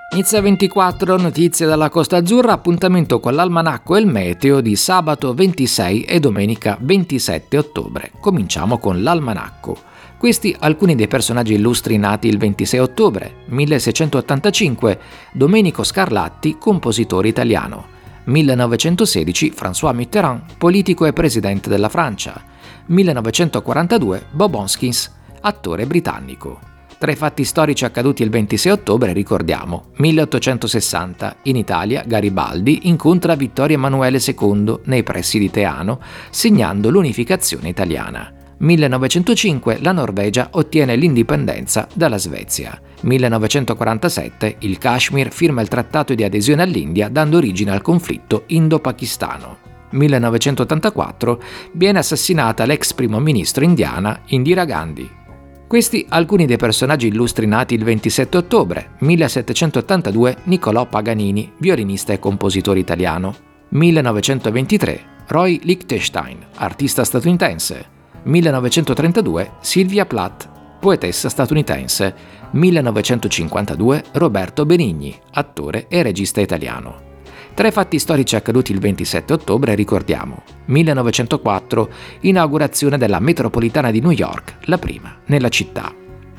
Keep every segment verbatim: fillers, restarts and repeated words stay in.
Nizza ventiquattro, notizie dalla Costa Azzurra, appuntamento con l'almanacco e il meteo di sabato ventisei e domenica ventisette ottobre. Cominciamo con l'almanacco. Questi alcuni dei personaggi illustri nati il ventisei ottobre, milleseicentottantacinque, Domenico Scarlatti, compositore italiano. millenovecentosedici, François Mitterrand, politico e presidente della Francia. millenovecentoquarantadue, Bob Hoskins, attore britannico. Tra i fatti storici accaduti il ventisei ottobre ricordiamo milleottocentosessanta, in Italia Garibaldi incontra Vittorio Emanuele secondo nei pressi di Teano, segnando l'unificazione italiana. millenovecentocinque, la Norvegia ottiene l'indipendenza dalla Svezia. millenovecentoquarantasette, il Kashmir firma il trattato di adesione all'India dando origine al conflitto indo-pakistano. millenovecentottantaquattro, viene assassinata l'ex primo ministro indiana Indira Gandhi. Questi alcuni dei personaggi illustri nati il ventisette ottobre, millesettecentottantadue, Niccolò Paganini, violinista e compositore italiano. millenovecentoventitré, Roy Lichtenstein, artista statunitense. millenovecentotrentadue, Sylvia Plath, poetessa statunitense. millenovecentocinquantadue, Roberto Benigni, attore e regista italiano. Tra i fatti storici accaduti il ventisette ottobre ricordiamo millenovecentoquattro, inaugurazione della metropolitana di New York, la prima nella città.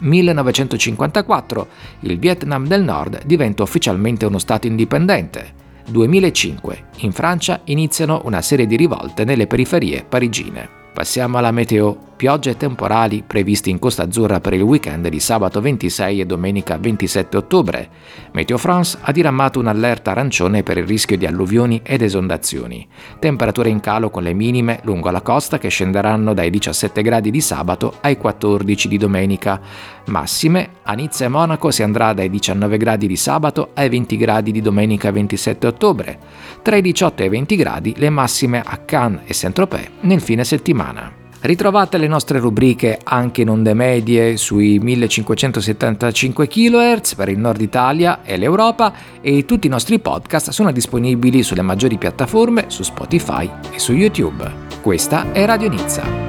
millenovecentocinquantaquattro, il Vietnam del Nord diventa ufficialmente uno stato indipendente. duemilacinque, in Francia iniziano una serie di rivolte nelle periferie parigine. Passiamo alla meteo. Piogge e temporali previsti in Costa Azzurra per il weekend di sabato ventisei e domenica ventisette ottobre. Meteo France ha diramato un'allerta arancione per il rischio di alluvioni ed esondazioni. Temperature in calo con le minime lungo la costa che scenderanno dai diciassette gradi di sabato ai quattordici di domenica. Massime, a Nizza e Monaco si andrà dai diciannove gradi di sabato ai venti gradi di domenica ventisette ottobre. Tra i diciotto e i venti gradi le massime a Cannes e Saint-Tropez nel fine settimana. Ritrovate le nostre rubriche anche in onde medie sui millecinquecentosettantacinque chilohertz per il Nord Italia e l'Europa, e tutti i nostri podcast sono disponibili sulle maggiori piattaforme, su Spotify e su YouTube. Questa è Radio Nizza.